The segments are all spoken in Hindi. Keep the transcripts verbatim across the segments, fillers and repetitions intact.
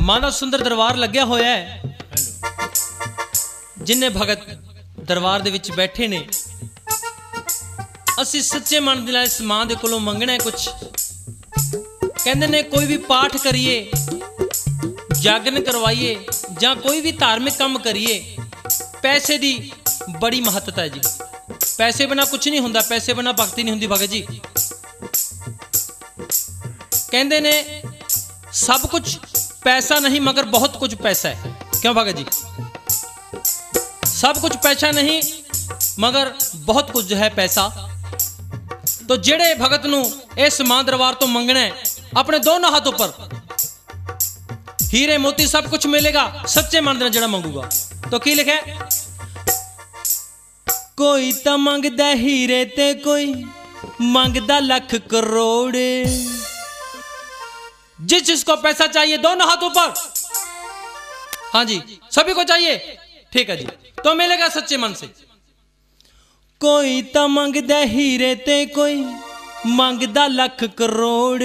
माना सुंदर दरबार लग्या होया है, जिन्ने भगत दरबार दे विच बैठे ने, असी सच्चे मन दे नाल इस मां दे कोलों मंगना है कुछ। कहंदे ने कोई भी पाठ करिए, जागरण करवाइए जां कोई भी धार्मिक काम करिए, पैसे दी बड़ी महत्ता है जी। पैसे बिना कुछ नहीं हुंदा, पैसे बिना भगती नहीं हुंदी भगत जी। कहंदे ने सब कुछ पैसा नहीं मगर बहुत कुछ पैसा है। क्यों भगत जी? सब कुछ पैसा नहीं मगर बहुत कुछ जो है पैसा। तो जेड़े भगत नू इस मां दरबार तो मंगना है, अपने दोनों हाथों पर हीरे मोती सब कुछ मिलेगा सच्चे मन दे जेड़ा मंगूगा। तो की लिखे? कोई तो मंगदा हीरे ते कोई मंगदा लख करोड़। जिस जिसको पैसा चाहिए दोनों हाथों पर, हाँ जी सभी को चाहिए, ठीक है जी, तो मिलेगा सच्चे मन से। कोई तो मंगदा हीरे ते कोई मंगदा लख करोड़।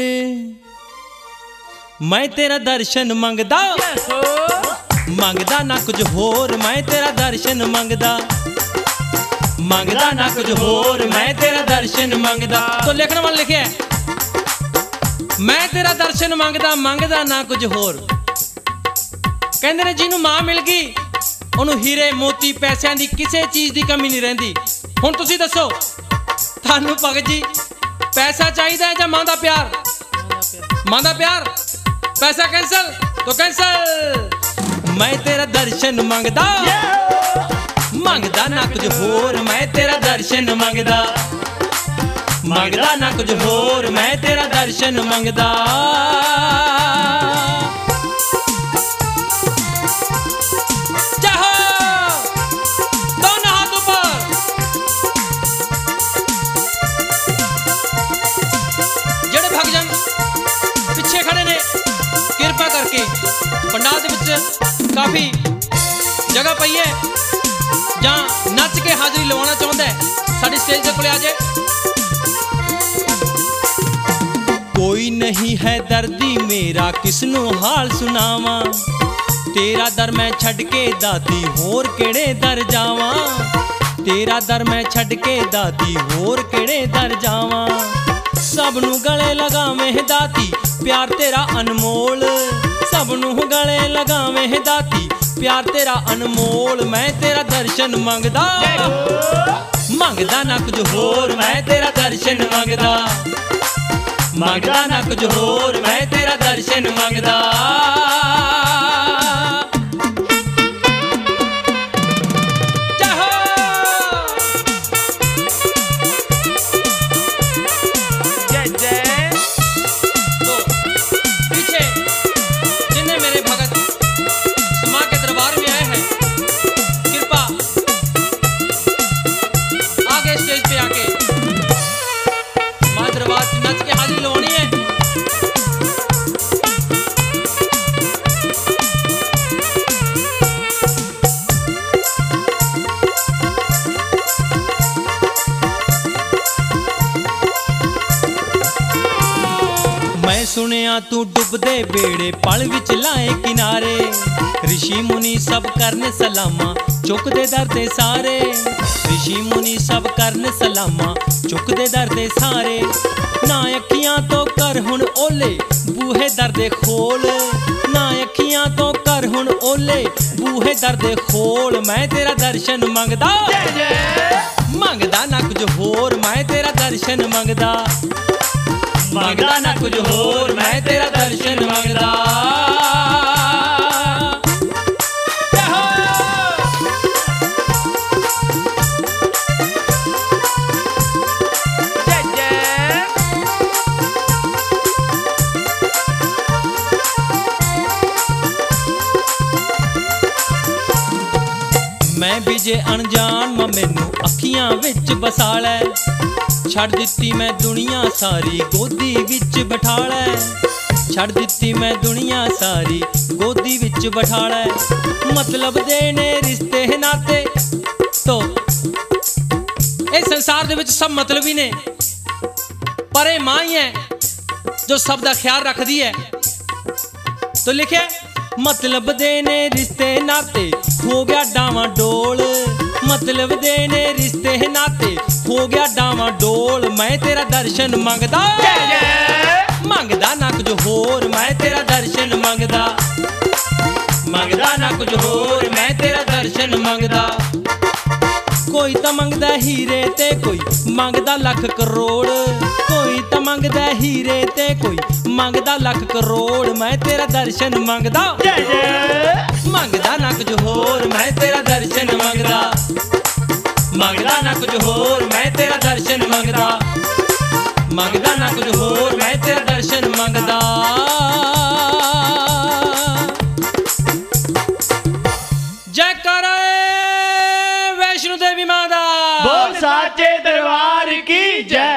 मैं तेरा दर्शन मंगदा मंगदा ना कुछ होर। मैं तेरा दर्शन मंगदा मंगदा ना कुछ होर। मैं तेरा दर्शन मंगदा। तो लिखने वाले लिखे है, मैं तेरा दर्शन मंगदा मंगदा ना कुछ होर। कहंदे ने जिन्हों मां मिल गई उन्हों हीरे मोती पैसों की किसी चीज की कमी नहीं रहिंदी। हुण तुसीं दसो थानू भगत जी पैसा चाहिए है या मां दा प्यार? मां दा प्यार। पैसा कैंसल तो कैंसल। मैं तेरा दर्शन मंगदा मंगदा ना कुछ होर। मैं तेरा दर्शन मंगदा मंगदा ना कुछ होर। मैं तेरा दर्शन मंगदा। चाहो दोनों हाथ ऊपर। जेड़े भगजन पिछे खड़े ने कृपा करके पंडाल दे विच काफी जगह पई है, जहां नच के हाजरी लवाना चाहता है साडी स्टेज दे कोले आ जाए। कोई नहीं है दर्दी मेरा किसनू हाल सुनावा। तेरा दर मैं छड़ के दाती होर केड़े दर जावा। तेरा दर मैं छड़ के दाती होर केड़े दर जावा। सबनू गले लगावें दाती प्यार तेरा अनमोल। सबनू गले लगावें दाती प्यार तेरा अनमोल। मैं तेरा दर्शन मंगदा मंगदा ना कुछ होर। मैं तेरा दर्शन मंगदा मंगदा ना कुछ होर। मैं तेरा दर्शन मंगदा। सुनिया तू डुबदे बेड़े पल विच लाए किनारे। ऋषि मुनि सब करने सलामा चुकदे दर दे सारे। ऋषि मुनि सब करने सलामा चुकदे दर दे सारे। ना अखियां तो कर हुण ओले बूहे दर दे खोल। ना अखियां तो कर हुण ओले बूहे दर दे खोल। मैं तेरा दर्शन मंगदा मंगदा ना कुछ होर। मैं तेरा दर्शन मंगदा मंगदा ना कुछ होर। मैं तेरा दर्शन मंगदा। मैं भी जे अनजान मां मैनू अखियां विच बसा लै। छड़ दित्ती मैं दुनिया सारी गोदी विच बिठा लै। छड़ दित्ती मैं दुनिया सारी गोदी विच बिठा लै। मतलब देने रिश्ते नाते तो इस संसार दे विच सब मतलब ही ने, पर ये मां ही है जो सब दा ख्याल रखदी है। तो लिखे मतलब दे ने रिश्ते नाते हो गया डावा डोल, मतलब दे ने रिश्ते नाते हो गया डावा डोल। मैं तेरा दर्शन मंगदा, मंगदा ना कुछ होर, मैं तेरा दर्शन मंगदा, मंगदा ना कुछ होर, मैं तेरा दर्शन मंगदा। कोई तो मंगदा हीरे ते कोई मंगदा लख करोड़, कोई तो मंगदा हीरे ते कोई मंगदा लख करोड़। मैं तेरा दर्शन मंगदा, मंगदा ना कुछ होर, मैं तेरा दर्शन मंगदा, मंगदा ना कुछ होर, मैं तेरा दर्शन मंगदा, मंगदा ना कुछ होर, मैं तेरा दर्शन मंगदा। बोल साचे दरबार की जय।